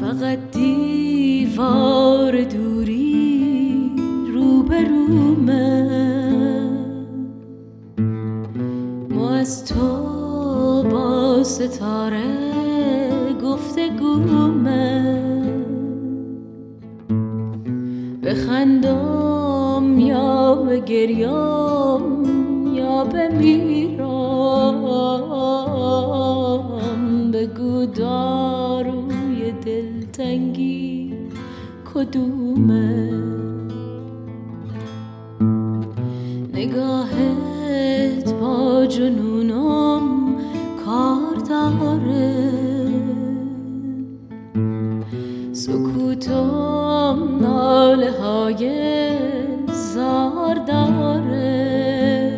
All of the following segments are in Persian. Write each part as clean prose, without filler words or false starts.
فقط دیوار دوری روبرومه، ما از تو با ستاره گفتگومه، بخندم یا بگریم یا بمیرم، بگو داروی دلتنگی کدومه؟ نگاهت با جنونم کار داره، سکوتم ناله های زار داره،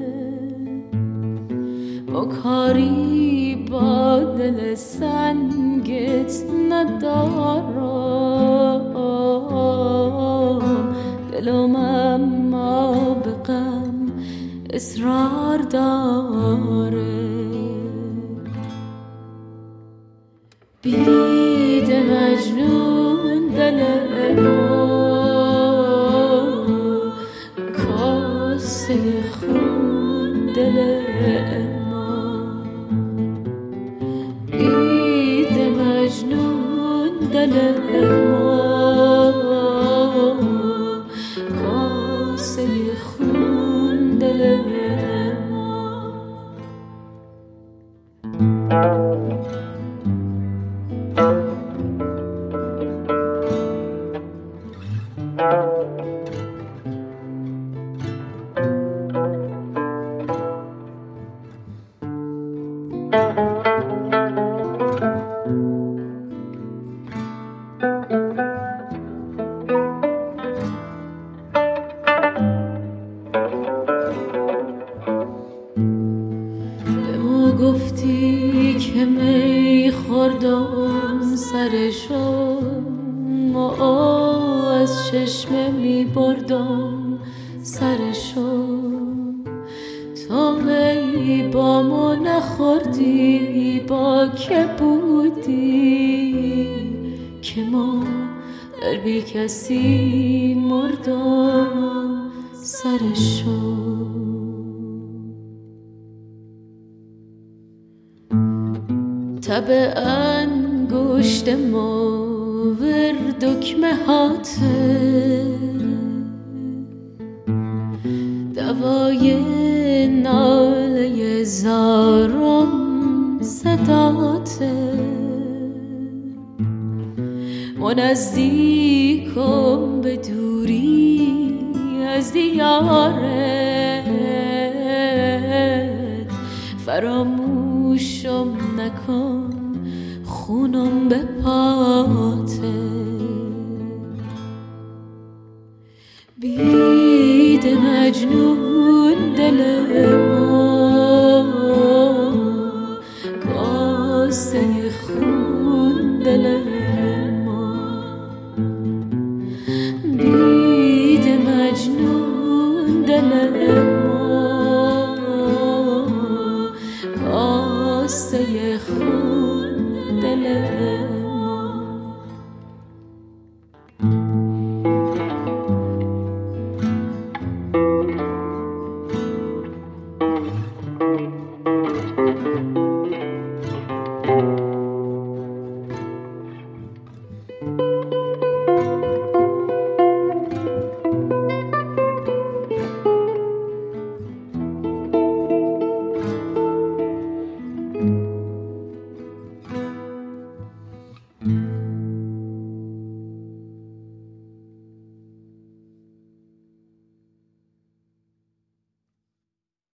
با کاری با دل سنگت ندارم، دلم اما به غم اصرار داره. بید مجنون دل ما، کاسه خون دل ما، بید مجنون دل ما، کاسه خون دل ما. به ما گفتی که می خوردم سرشو، ما از چشمه می بردم سرشو، تا می با ما نخوردی با که بودی، که ما در بی کسی مردم سرشو. تب انگشت ما ور دکمه هاته، دوای ناله زارم صداته، ما نزدیکم به دوری از دیارت، فراموشم نکن خونم به پاته. بید مجنون دل ما، کاسه خون دل ما، بید مجنون دل ما، کاسه خون دل